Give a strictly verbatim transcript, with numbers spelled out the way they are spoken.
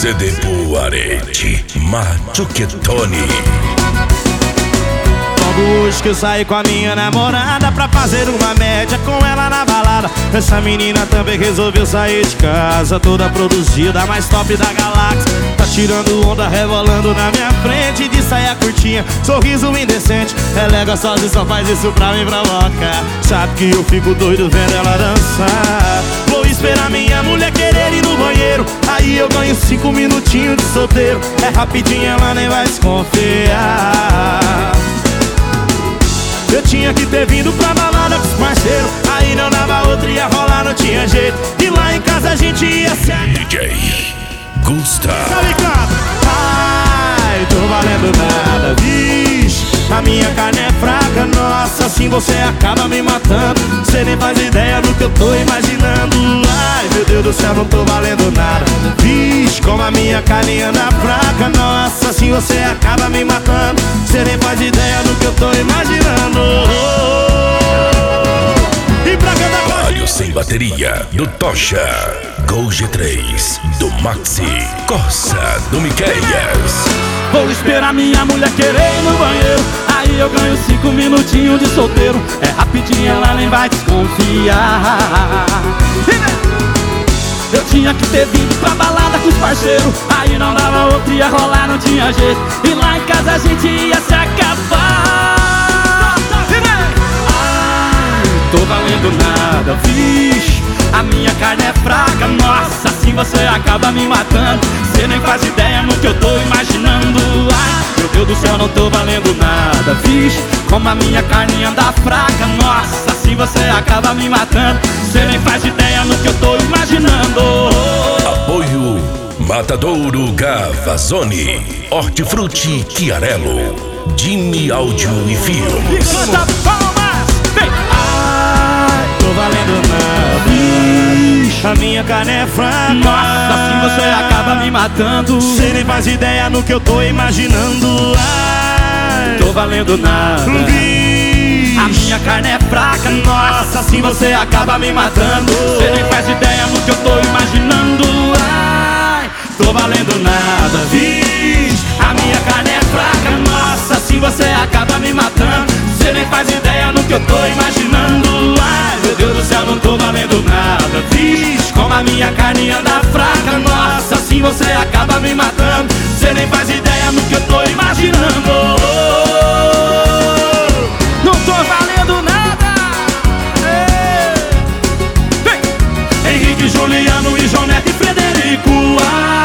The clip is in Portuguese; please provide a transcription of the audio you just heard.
C D Boarete, Machuquetone. Hoje que eu saí com a minha namorada pra fazer uma média com ela na balada. Essa menina também resolveu sair de casa, toda produzida, a mais top da galáxia. Tá tirando onda, rebolando na minha frente, de saia curtinha, sorriso indecente. Relega sozinho, só faz isso pra me provocar. Sabe que eu fico doido vendo ela dançar. Vou esperar minha mulher querer ir no banheiro, aí eu ganho cinco minutinhos de solteiro. É rapidinho, ela nem vai desconfiar. Eu tinha que ter vindo pra balada com os parceiros, aí não dava outra, ia rolar, não tinha jeito. E lá em casa a gente ia ser D J Gustavo. Ai, tô valendo nada, vixe, a minha carne é fraca, nossa, assim você acaba me matando. Cê nem faz ideia do que eu tô imaginando. Ai, meu Deus do céu, não tô valendo nada, vixe, como a minha carne anda fraca, nossa, assim você acaba me matando. Cê nem faz ideia do que eu tô imaginando. E pra cantar com Rádio sem bateria do Tocha, Gol G três do Maxi, Corsa do Miqueias. Vou esperar minha mulher querer ir no banheiro, aí eu ganho cinco minutinhos de solteiro. É rapidinho, ela nem vai desconfiar. Eu tinha que ter vindo pra balada com os parceiros, aí não dava outra, ia rolar, não tinha jeito. E lá em casa a gente ia se acabar. Ai, tô valendo nada, vixe, a minha carne é fraca, nossa, assim você acaba me matando. Cê nem faz ideia no que eu tô imaginando. Ai, meu Deus do céu, não tô valendo nada, vixe, como a minha carne anda fraca, nossa, assim você acaba me matando. Cê nem faz ideia no que eu tô imaginando. Apoio Matadouro Gavazone, Hortifruti Chiarello, Jimmy Áudio e Filmes. Canta palmas, vem! Ai, tô valendo nada, vixe, a minha carne é fraca, nossa, assim você acaba me matando. Cê nem faz ideia no que eu tô imaginando. Ai, tô valendo nada, vixe, a minha carne é fraca, nossa, assim você acaba me matando. Cê nem faz ideia no que eu tô imaginando. Ai, tô valendo nada, vixe, a minha carne é fraca, nossa, assim você acaba me matando. Cê nem faz ideia no que eu tô imaginando. Ai, meu Deus do céu, não tô valendo nada, vixe, como a minha carne anda fraca, nossa, assim você acaba me matando. Cê nem faz ideia no que eu tô imaginando. Não tô valendo nada. Ei. Vem. Henrique, Juliano e João Neto e Frederico. Ai,